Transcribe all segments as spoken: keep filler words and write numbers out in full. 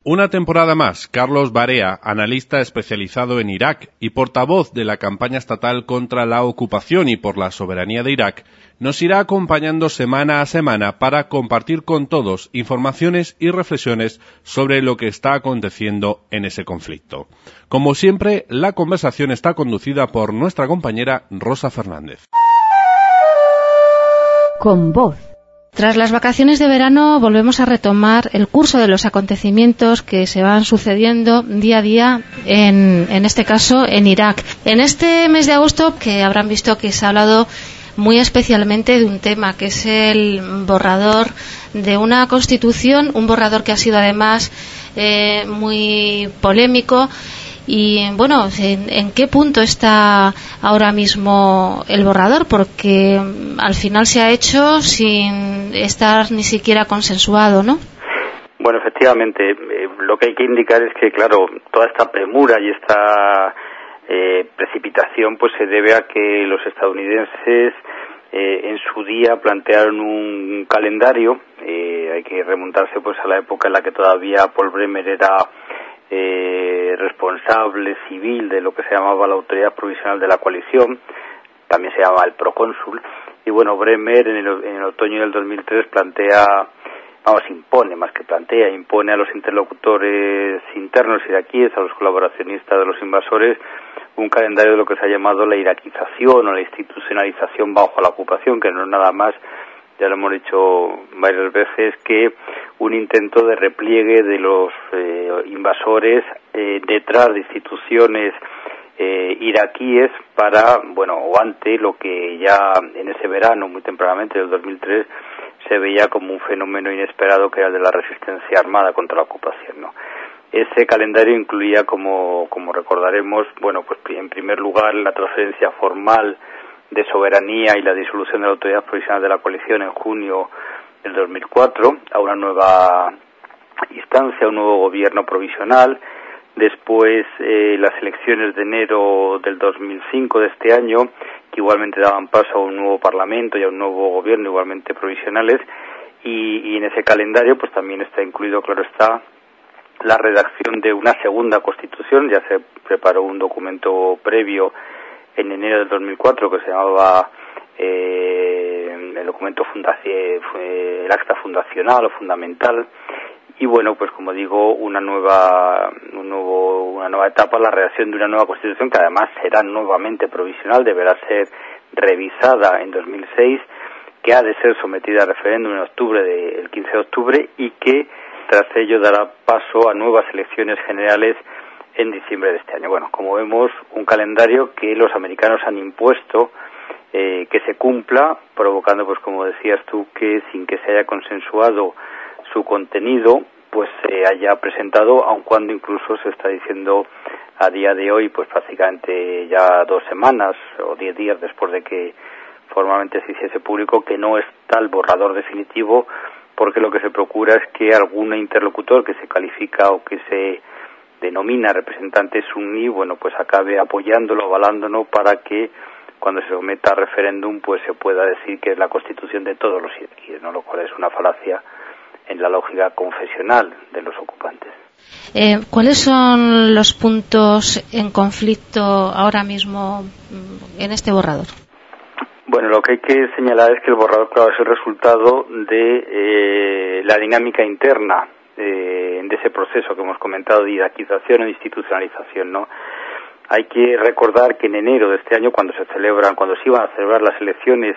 Una temporada más, Carlos Barea, analista especializado en Irak y portavoz de la campaña estatal contra la ocupación y por la soberanía de Irak, nos irá acompañando semana a semana para compartir con todos informaciones y reflexiones sobre lo que está aconteciendo en ese conflicto. Como siempre, la conversación está conducida por nuestra compañera Rosa Fernández. Con voz. Tras las vacaciones de verano volvemos a retomar el curso de los acontecimientos que se van sucediendo día a día, en, en este caso en Irak. En este mes de agosto, que habrán visto que se ha hablado muy especialmente de un tema, que es el borrador de una constitución, un borrador que ha sido además eh, muy polémico. Y bueno, ¿en, ¿en qué punto está ahora mismo el borrador? Porque al final se ha hecho sin estar ni siquiera consensuado, ¿no? Bueno, efectivamente, eh, lo que hay que indicar es que, claro, toda esta premura y esta eh, precipitación pues se debe a que los estadounidenses eh, en su día plantearon un calendario. Eh, hay que remontarse pues a la época en la que todavía Paul Bremer era Eh, responsable civil de lo que se llamaba la Autoridad Provisional de la Coalición, también se llamaba el Procónsul, y bueno, Bremer en el, en el otoño del dos mil tres plantea, vamos, impone, más que plantea, impone a los interlocutores internos iraquíes, a los colaboracionistas de los invasores, un calendario de lo que se ha llamado la iraquización o la institucionalización bajo la ocupación, que no es nada más, ya lo hemos dicho varias veces, que un intento de repliegue de los eh, invasores eh, detrás de instituciones eh, iraquíes para, bueno, o ante lo que ya en ese verano, muy tempranamente del dos mil tres, se veía como un fenómeno inesperado, que era el de la resistencia armada contra la ocupación, ¿no? Ese calendario incluía, como, como recordaremos, bueno, pues en primer lugar la transferencia formal de soberanía y la disolución de la Autoridad Provisional de la Coalición en junio del dos mil cuatro, a una nueva instancia, un nuevo gobierno provisional. Después eh, las elecciones de enero del dos mil cinco de este año, que igualmente daban paso a un nuevo parlamento y a un nuevo gobierno igualmente provisionales, y, y en ese calendario pues también está incluido, claro está, la redacción de una segunda constitución. Ya se preparó un documento previo en enero del dos mil cuatro que se llamaba eh, el documento fundaci- el acta fundacional o fundamental, y bueno, pues como digo, una nueva un nuevo, una nueva etapa, la redacción de una nueva constitución que además será nuevamente provisional, deberá ser revisada en dos mil seis, que ha de ser sometida a referéndum en octubre de, el quince de octubre, y que tras ello dará paso a nuevas elecciones generales en diciembre de este año. Bueno, como vemos, un calendario que los americanos han impuesto eh, que se cumpla, provocando, pues como decías tú, que sin que se haya consensuado su contenido, pues se haya presentado, aun cuando incluso se está diciendo a día de hoy, pues prácticamente ya dos semanas o diez días después de que formalmente se hiciese público, que no está el borrador definitivo, porque lo que se procura es que algún interlocutor que se califica o que se denomina representante suní, bueno, pues acabe apoyándolo, avalándolo, para que cuando se someta a referéndum pues se pueda decir que es la constitución de todos los iraquíes, ¿no? Lo cual es una falacia en la lógica confesional de los ocupantes. Eh, ¿Cuáles son los puntos en conflicto ahora mismo en este borrador? Bueno, lo que hay que señalar es que el borrador, claro, es el resultado de eh, la dinámica interna de, de ese proceso que hemos comentado de iraquización o institucionalización, ¿no? Hay que recordar que en enero de este año, cuando se celebran, cuando se iban a celebrar las elecciones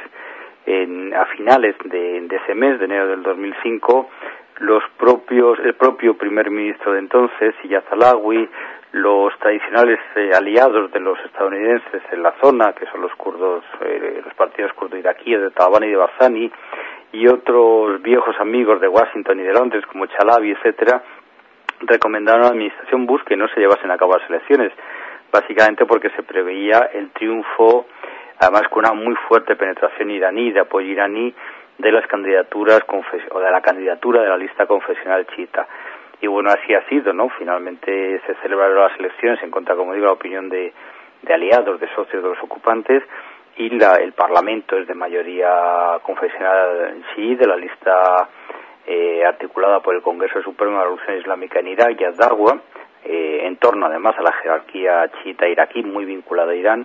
en, a finales de, de ese mes, de enero del dos mil cinco, los propios, el propio primer ministro de entonces, Iyad Allawi, los tradicionales eh, aliados de los estadounidenses en la zona, que son los kurdos, eh, los partidos kurdo-iraquíes de Talabán y de Barzani, y otros viejos amigos de Washington y de Londres, como Chalabi, etcétera, recomendaron a la administración Bush que no se llevasen a cabo las elecciones, básicamente porque se preveía el triunfo, además con una muy fuerte penetración iraní, de apoyo iraní, de las candidaturas confes- o de la candidatura de la lista confesional chiita. Y bueno, así ha sido, ¿no? Finalmente se celebraron las elecciones en contra, como digo, la opinión de, de aliados, de socios de los ocupantes, y la, el Parlamento es de mayoría confesional chií, de la lista eh, articulada por el Congreso Supremo de la Revolución Islámica en Irak y Ad-Darwa, eh, en torno además a la jerarquía chiita iraquí, muy vinculada a Irán,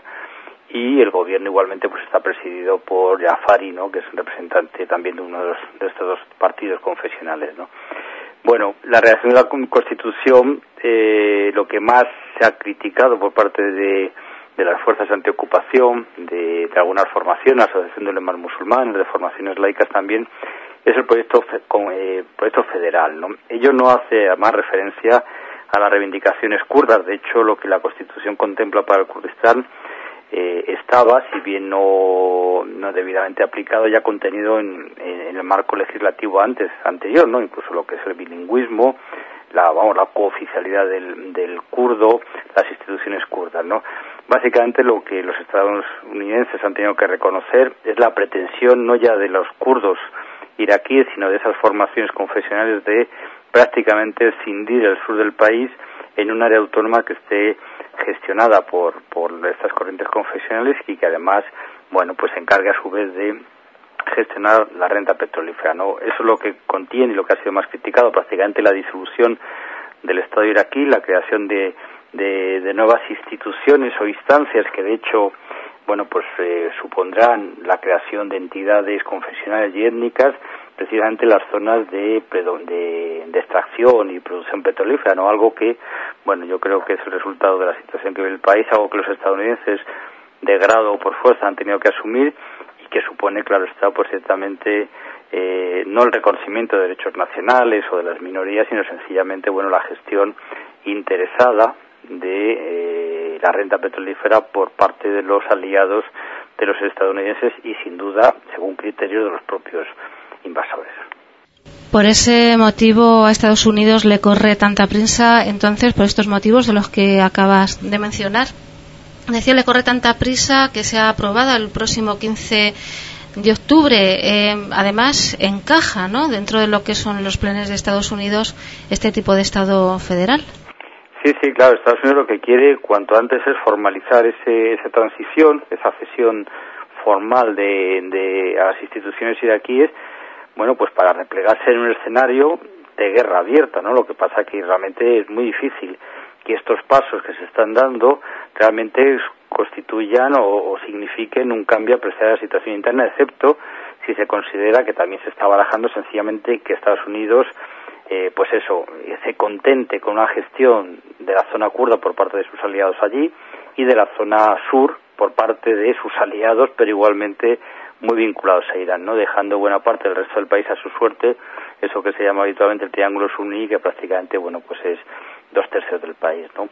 y el gobierno igualmente pues está presidido por Jafari, ¿no?, que es un representante también de uno de, los, de estos dos partidos confesionales, ¿no? Bueno, la redacción de la Constitución, eh, lo que más se ha criticado por parte de, de las fuerzas antiocupación, de, de algunas formaciones, Asociación de Ulemas Musulmanes, de formaciones laicas también, es el proyecto, eh, proyecto federal, ¿no? Ello no hace más referencia a las reivindicaciones kurdas. De hecho, lo que la Constitución contempla para el Kurdistán eh, estaba, si bien no, no debidamente aplicado, ya contenido en, en el marco legislativo antes, anterior, ¿no? Incluso lo que es el bilingüismo, la, vamos, la cooficialidad del, del kurdo, las instituciones kurdas, ¿no? Básicamente lo que los estadounidenses han tenido que reconocer es la pretensión no ya de los kurdos iraquíes, sino de esas formaciones confesionales de prácticamente escindir el sur del país en un área autónoma que esté gestionada por por estas corrientes confesionales y que además, bueno, pues se encargue a su vez de gestionar la renta petrolífera, ¿no? Eso es lo que contiene y lo que ha sido más criticado, prácticamente la disolución del Estado iraquí, la creación de, de, de nuevas instituciones o instancias que de hecho, bueno, pues eh, supondrán la creación de entidades confesionales y étnicas precisamente en las zonas de, de, de extracción y producción petrolífera, ¿no? Algo que, bueno, yo creo que es el resultado de la situación que vive el país, algo que los estadounidenses de grado o por fuerza han tenido que asumir y que supone, claro está, pues ciertamente eh, no el reconocimiento de derechos nacionales o de las minorías, sino sencillamente, bueno, la gestión interesada de eh, la renta petrolífera por parte de los aliados de los estadounidenses y sin duda según criterios de los propios invasores. Por ese motivo a Estados Unidos le corre tanta prisa, entonces, por estos motivos de los que acabas de mencionar. Decía, le corre tanta prisa que sea aprobada el próximo quince de octubre. Eh, además, encaja, ¿no?, dentro de lo que son los planes de Estados Unidos este tipo de Estado federal. Sí, sí, claro. Estados Unidos lo que quiere cuanto antes es formalizar ese, esa transición, esa cesión formal de, de a las instituciones iraquíes, bueno, pues para replegarse en un escenario de guerra abierta, ¿no? Lo que pasa que realmente es muy difícil que estos pasos que se están dando realmente constituyan o, o signifiquen un cambio apreciado de la situación interna, excepto si se considera que también se está barajando sencillamente que Estados Unidos, eh, pues eso, se contente con una gestión de la zona kurda por parte de sus aliados allí y de la zona sur por parte de sus aliados, pero igualmente muy vinculados a Irán, ¿no? Dejando buena parte del resto del país a su suerte, eso que se llama habitualmente el triángulo suní, que prácticamente, bueno, pues es dos tercios del país, ¿no?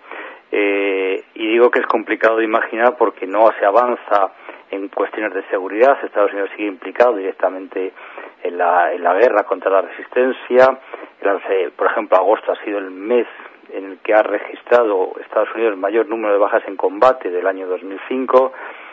Eh, y digo que es complicado de imaginar porque no se avanza en cuestiones de seguridad. Estados Unidos sigue implicado directamente en la, en la guerra contra la resistencia. El, por ejemplo, agosto ha sido el mes en el que ha registrado Estados Unidos el mayor número de bajas en combate del año dos mil cinco.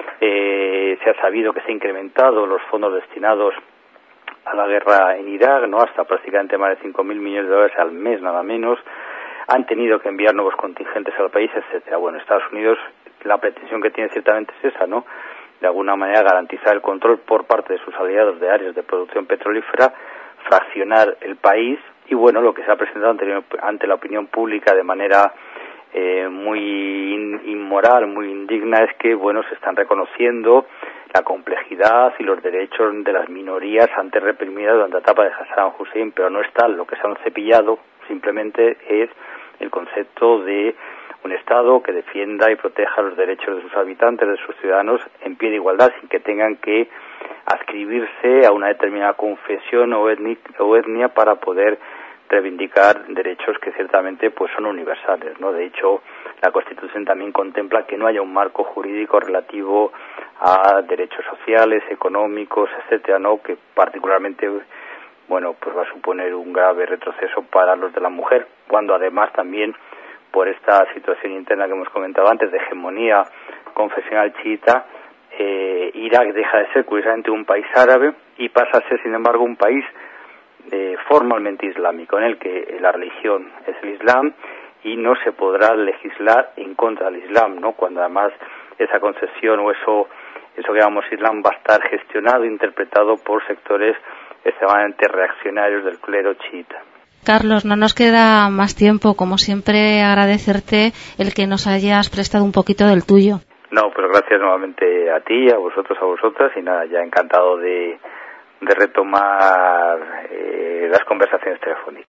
Eh, se ha sabido que se han incrementado los fondos destinados a la guerra en Irak, ¿no?, hasta prácticamente más de cinco mil millones de dólares al mes, nada menos. Han tenido que enviar nuevos contingentes al país, etcétera. Bueno, Estados Unidos, la pretensión que tiene ciertamente es esa, ¿no?, de alguna manera garantizar el control por parte de sus aliados de áreas de producción petrolífera, fraccionar el país y, bueno, lo que se ha presentado ante, ante la opinión pública de manera eh, muy in, inmoral, muy indigna, es que, bueno, se están reconociendo la complejidad y los derechos de las minorías antes reprimidas durante la etapa de Saddam Hussein, pero no es tal. Lo que se han cepillado simplemente es el concepto de un Estado que defienda y proteja los derechos de sus habitantes, de sus ciudadanos, en pie de igualdad, sin que tengan que adscribirse a una determinada confesión o, etnic, o etnia para poder reivindicar derechos que ciertamente pues son universales, ¿no? De hecho, la Constitución también contempla que no haya un marco jurídico relativo a derechos sociales, económicos, etcétera, ¿no?, que particularmente, bueno, pues va a suponer un grave retroceso para los de la mujer, cuando además también por esta situación interna que hemos comentado antes de hegemonía confesional chiita, eh, Irak deja de ser curiosamente un país árabe y pasa a ser, sin embargo, un país eh, formalmente islámico, en el que la religión es el Islam y no se podrá legislar en contra del Islam, ¿no?, cuando además esa concesión o eso eso que llamamos Islam va a estar gestionado e interpretado por sectores extremadamente reaccionarios del clero chiita. Carlos, no nos queda más tiempo, como siempre agradecerte el que nos hayas prestado un poquito del tuyo. No, pues gracias nuevamente a ti, a vosotros, a vosotras, y nada, ya encantado de, de retomar eh, las conversaciones telefónicas.